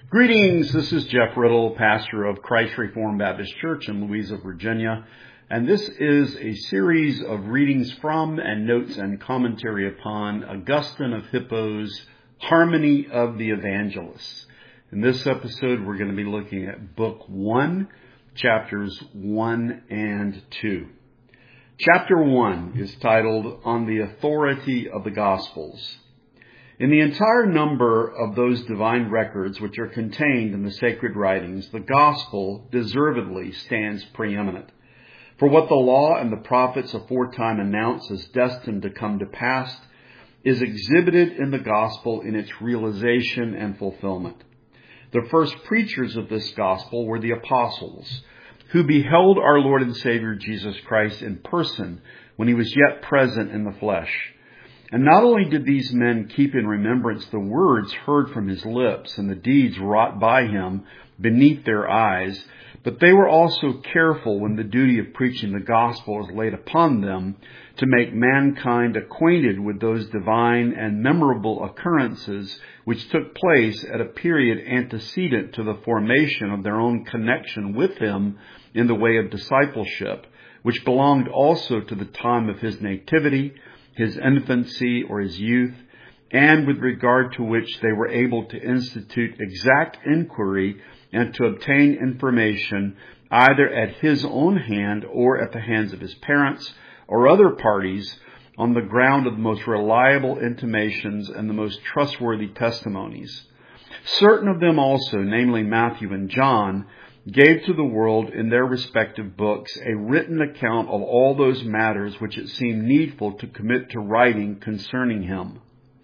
Greetings, this is Jeff Riddle, pastor of Christ Reformed Baptist Church in Louisa, Virginia, and this is a series of readings from and notes and commentary upon Augustine of Hippo's Harmony of the Evangelists. In this episode, we're going to be looking at Book 1, chapters 1 and 2. Chapter 1 is titled On the Authority of the Gospels. In the entire number of those divine records which are contained in the sacred writings, the gospel deservedly stands preeminent. For what the law and the prophets aforetime announced as destined to come to pass is exhibited in the gospel in its realization and fulfillment. The first preachers of this gospel were the apostles, who beheld our Lord and Savior Jesus Christ in person when he was yet present in the flesh. And not only did these men keep in remembrance the words heard from his lips and the deeds wrought by him beneath their eyes, but they were also careful when the duty of preaching the gospel was laid upon them to make mankind acquainted with those divine and memorable occurrences which took place at a period antecedent to the formation of their own connection with him in the way of discipleship, which belonged also to the time of his nativity, his infancy or his youth, and with regard to which they were able to institute exact inquiry and to obtain information either at his own hand or at the hands of his parents or other parties on the ground of the most reliable intimations and the most trustworthy testimonies. Certain of them also, namely Matthew and John, gave to the world in their respective books a written account of all those matters which it seemed needful to commit to writing concerning him,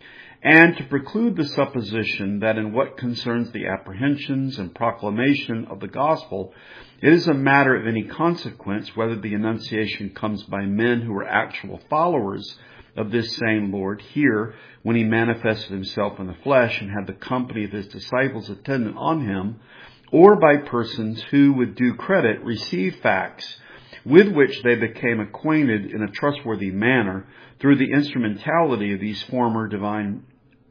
and to preclude the supposition that in what concerns the apprehensions and proclamation of the gospel, it is a matter of any consequence whether the annunciation comes by men who are actual followers of this same Lord here when he manifested himself in the flesh and had the company of his disciples attendant on him, or by persons who, with due credit, received facts with which they became acquainted in a trustworthy manner through the instrumentality of these former divine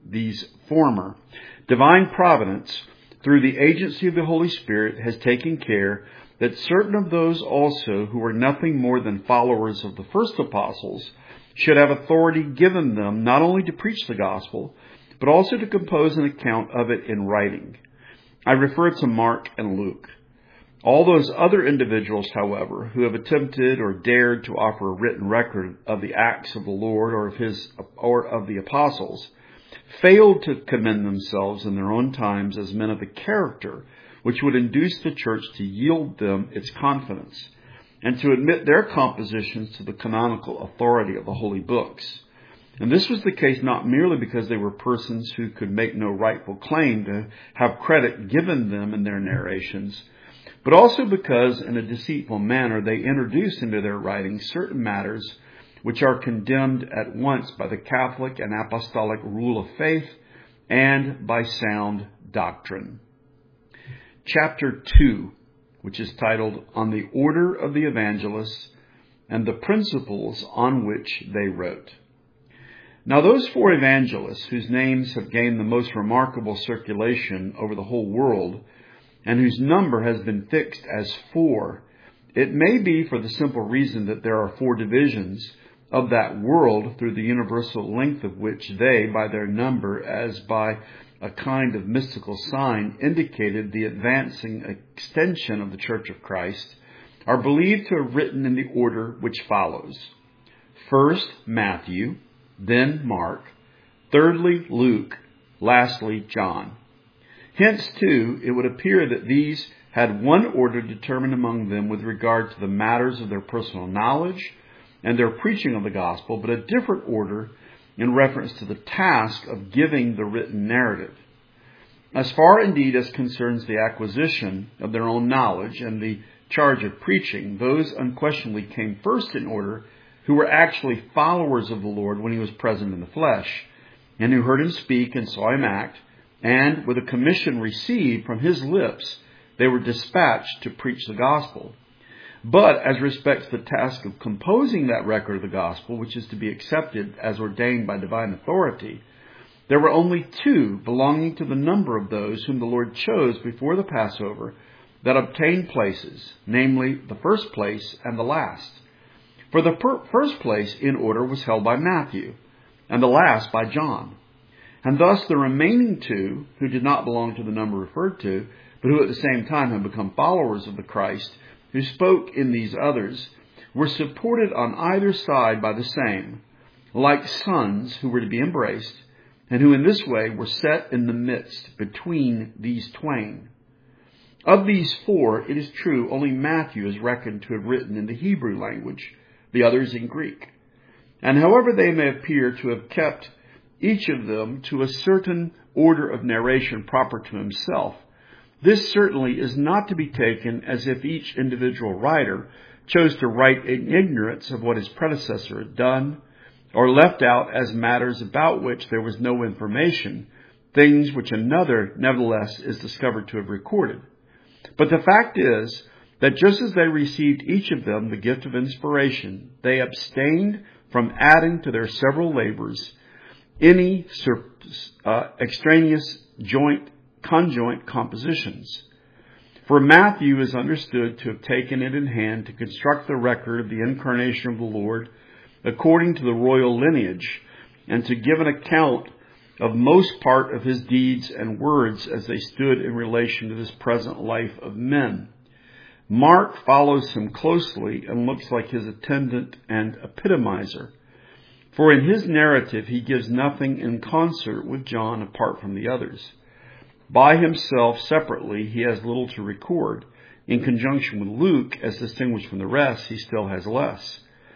providence, through the agency of the Holy Spirit, has taken care that certain of those also who were nothing more than followers of the first apostles should have authority given them not only to preach the gospel, but also to compose an account of it in writing. I refer to Mark and Luke. All those other individuals, however, who have attempted or dared to offer a written record of the acts of the Lord or of the apostles, failed to commend themselves in their own times as men of the character which would induce the church to yield them its confidence and to admit their compositions to the canonical authority of the holy books. And this was the case not merely because they were persons who could make no rightful claim to have credit given them in their narrations, but also because in a deceitful manner they introduced into their writings certain matters which are condemned at once by the Catholic and Apostolic rule of faith and by sound doctrine. Chapter 2, which is titled On the Order of the Evangelists and the Principles on which they wrote. Now those four evangelists, whose names have gained the most remarkable circulation over the whole world, and whose number has been fixed as 4, it may be for the simple reason that there are 4 divisions of that world through the universal length of which they, by their number, as by a kind of mystical sign, indicated the advancing extension of the Church of Christ, are believed to have written in the order which follows. First, Matthew, then Mark, thirdly Luke, lastly John. Hence, too, it would appear that these had one order determined among them with regard to the matters of their personal knowledge and their preaching of the gospel, but a different order in reference to the task of giving the written narrative. As far indeed as concerns the acquisition of their own knowledge and the charge of preaching, those unquestionably came first in order who were actually followers of the Lord when he was present in the flesh, and who heard him speak and saw him act, and with a commission received from his lips, they were dispatched to preach the gospel. But as respects the task of composing that record of the gospel, which is to be accepted as ordained by divine authority, there were only 2 belonging to the number of those whom the Lord chose before the Passover that obtained places, namely the first place and the last. For the first place in order was held by Matthew, and the last by John. And thus the remaining 2, who did not belong to the number referred to, but who at the same time have become followers of the Christ, who spoke in these others, were supported on either side by the same, like sons who were to be embraced, and who in this way were set in the midst between these twain. Of these 4, it is true, only Matthew is reckoned to have written in the Hebrew language, the others in Greek. And however they may appear to have kept each of them to a certain order of narration proper to himself, this certainly is not to be taken as if each individual writer chose to write in ignorance of what his predecessor had done, or left out as matters about which there was no information, things which another nevertheless is discovered to have recorded. But the fact is that just as they received each of them the gift of inspiration, they abstained from adding to their several labors any extraneous conjoint compositions. For Matthew is understood to have taken it in hand to construct the record of the incarnation of the Lord according to the royal lineage, and to give an account of most part of his deeds and words as they stood in relation to this present life of men. Mark follows him closely and looks like his attendant and epitomizer. For in his narrative he gives nothing in concert with John apart from the others. By himself, separately, he has little to record. In conjunction with Luke, as distinguished from the rest, he still has less.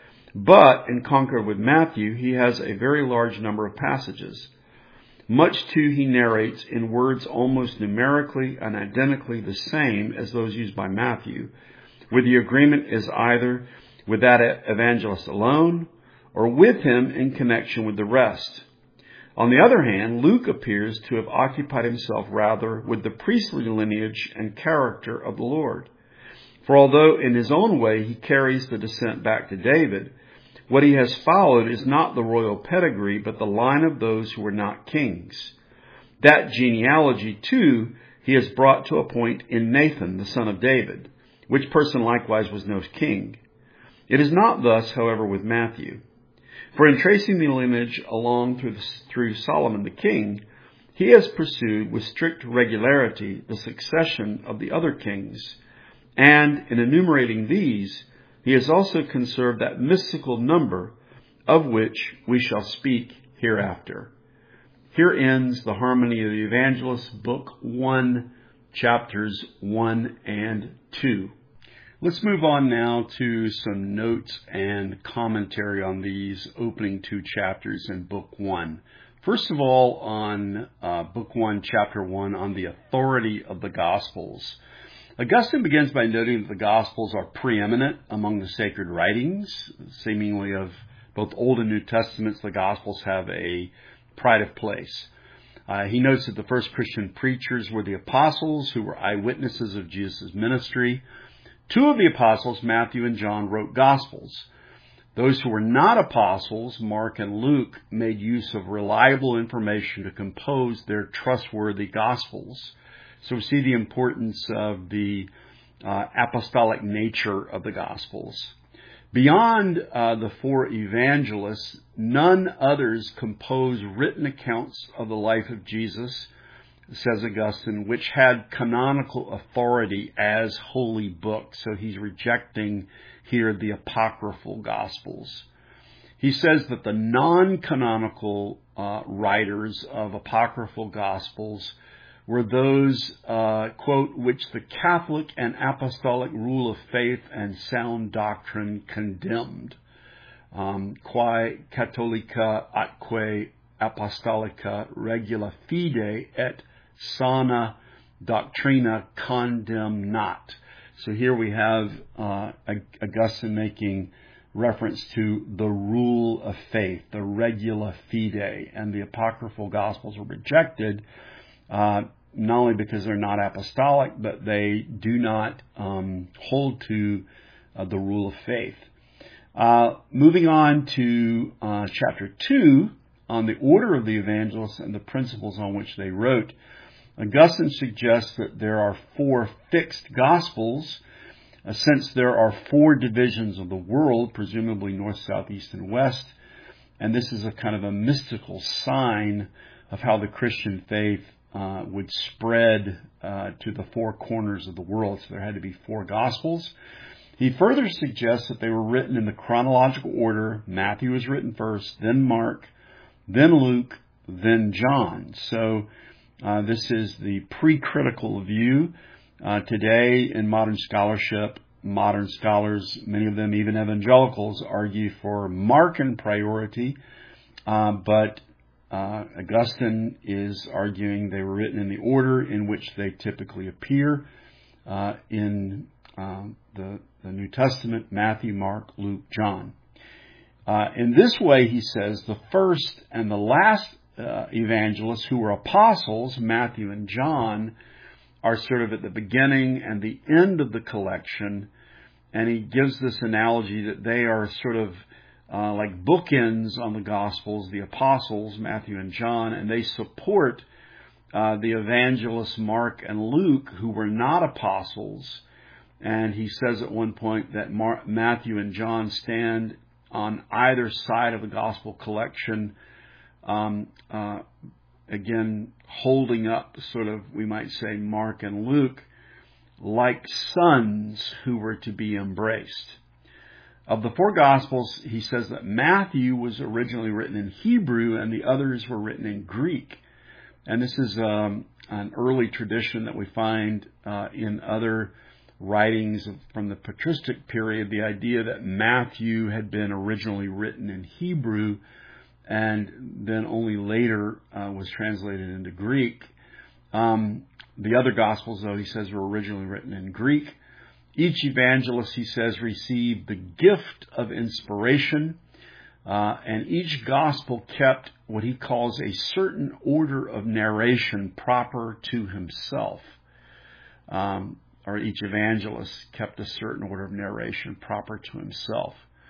But in concert with Matthew, he has a very large number of passages. Much too he narrates in words almost numerically and identically the same as those used by Matthew, where the agreement is either with that evangelist alone or with him in connection with the rest. On the other hand, Luke appears to have occupied himself rather with the priestly lineage and character of the Lord. For although in his own way he carries the descent back to David, what he has followed is not the royal pedigree, but the line of those who were not kings. That genealogy, too, he has brought to a point in Nathan, the son of David, which person likewise was no king. It is not thus, however, with Matthew. For in tracing the lineage along through Solomon the king, he has pursued with strict regularity the succession of the other kings, and in enumerating these, he has also conserved that mystical number of which we shall speak hereafter. Here ends the Harmony of the Evangelists, Book 1, chapters 1 and 2. Let's move on now to some notes and commentary on these opening 2 chapters in Book 1. First of all, on Book 1, Chapter 1, on the authority of the Gospels. Augustine begins by noting that the Gospels are preeminent among the sacred writings. Seemingly of both Old and New Testaments, the Gospels have a pride of place. He notes that the first Christian preachers were the apostles, who were eyewitnesses of Jesus' ministry. 2 of the apostles, Matthew and John, wrote Gospels. Those who were not apostles, Mark and Luke, made use of reliable information to compose their trustworthy Gospels. So we see the importance of the apostolic nature of the Gospels. Beyond the 4 evangelists, none others compose written accounts of the life of Jesus, says Augustine, which had canonical authority as holy books. So he's rejecting here the apocryphal Gospels. He says that the non-canonical writers of apocryphal Gospels were those, quote, which the Catholic and apostolic rule of faith and sound doctrine condemned. Quae catholica atque apostolica regula fide et sana doctrina condemnat. So here we have Augustine making reference to the rule of faith, the regula fide, and the apocryphal Gospels are rejected, not only because they're not apostolic, but they do not hold to the rule of faith. Moving on to chapter 2, on the order of the evangelists and the principles on which they wrote. Augustine suggests that there are 4 fixed gospels, since there are 4 divisions of the world, presumably north, south, east, and west, and this is a kind of a mystical sign of how the Christian faith would spread to the 4 corners of the world. So there had to be 4 gospels. He further suggests that they were written in the chronological order. Matthew was written first, then Mark, then Luke, then John. So this is the pre-critical view. Today in modern scholarship, modern scholars, many of them even evangelicals, argue for Markan priority, but Augustine is arguing they were written in the order in which they typically appear in the New Testament: Matthew, Mark, Luke, John. In this way, he says, the first and the last evangelists who were apostles, Matthew and John, are sort of at the beginning and the end of the collection, and he gives this analogy that they are sort of like bookends on the Gospels, the apostles, Matthew and John, and they support the evangelists Mark and Luke, who were not apostles. And he says at one point that Matthew and John stand on either side of the Gospel collection, again, holding up sort of, we might say, Mark and Luke, like sons who were to be embraced. Of the 4 Gospels, he says that Matthew was originally written in Hebrew and the others were written in Greek. And this is an early tradition that we find in other writings from the patristic period, the idea that Matthew had been originally written in Hebrew and then only later was translated into Greek. The other Gospels, though, he says, were originally written in Greek. Each evangelist, he says, received the gift of inspiration, and each Gospel kept what he calls a certain order of narration proper to himself. Or each evangelist kept a certain order of narration proper to himself.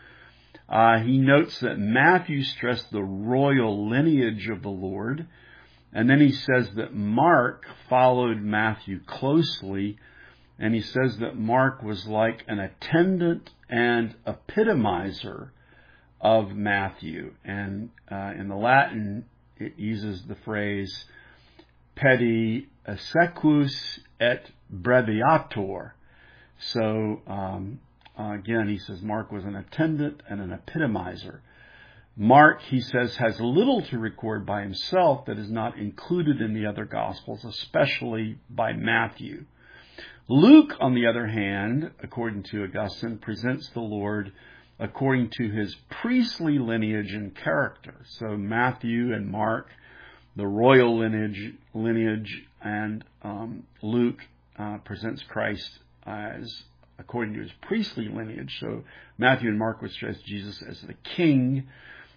He notes that Matthew stressed the royal lineage of the Lord, and then he says that Mark followed Matthew closely, and he says that Mark was like an attendant and epitomizer of Matthew. And in the Latin, it uses the phrase pedi sequus et breviator. So, again, he says Mark was an attendant and an epitomizer. Mark, he says, has little to record by himself that is not included in the other Gospels, especially by Matthew. Luke, on the other hand, according to Augustine, presents the Lord according to his priestly lineage and character. So Matthew and Mark, the royal lineage, and Luke presents Christ as according to his priestly lineage. So Matthew and Mark would stress Jesus as the king.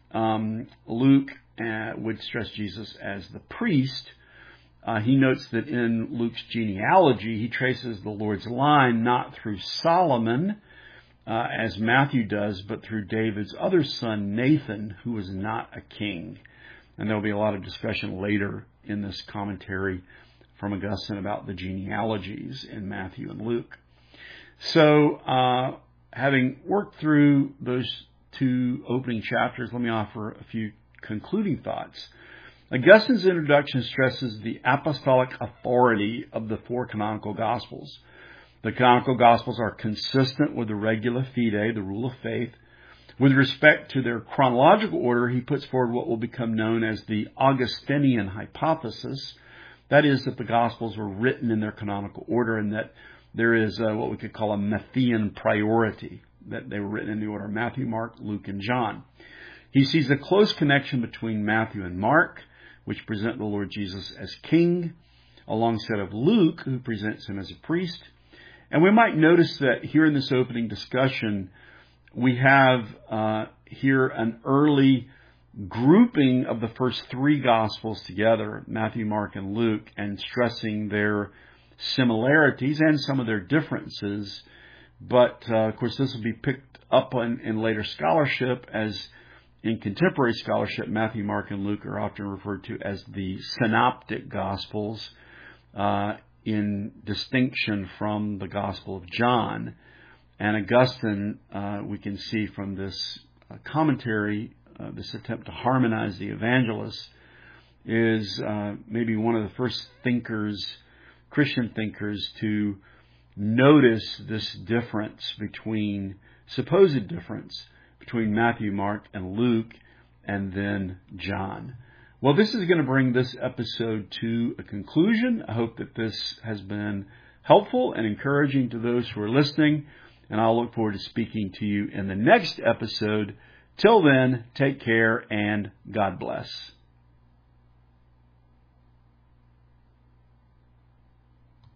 Luke would stress Jesus as the priest. He notes that in Luke's genealogy, he traces the Lord's line not through Solomon, as Matthew does, but through David's other son, Nathan, who was not a king. And there will be a lot of discussion later in this commentary from Augustine about the genealogies in Matthew and Luke. So, having worked through those 2 opening chapters, let me offer a few concluding thoughts. Augustine's introduction stresses the apostolic authority of the 4 canonical Gospels. The canonical Gospels are consistent with the regula fide, the rule of faith. With respect to their chronological order, he puts forward what will become known as the Augustinian hypothesis. That is, that the Gospels were written in their canonical order and that there is what we could call a Matthean priority, that they were written in the order of Matthew, Mark, Luke, and John. He sees a close connection between Matthew and Mark, which present the Lord Jesus as king, alongside of Luke, who presents him as a priest. And we might notice that here in this opening discussion, we have here an early grouping of the first 3 Gospels together, Matthew, Mark, and Luke, and stressing their similarities and some of their differences. But, of course, this will be picked up in later scholarship as In contemporary scholarship, Matthew, Mark, and Luke are often referred to as the synoptic Gospels, in distinction from the Gospel of John. And Augustine, we can see from this commentary, this attempt to harmonize the evangelists, is maybe one of the first thinkers, Christian thinkers, to notice this supposed difference between Matthew, Mark, and Luke, and then John. Well, this is going to bring this episode to a conclusion. I hope that this has been helpful and encouraging to those who are listening, and I'll look forward to speaking to you in the next episode. Till then, take care and God bless.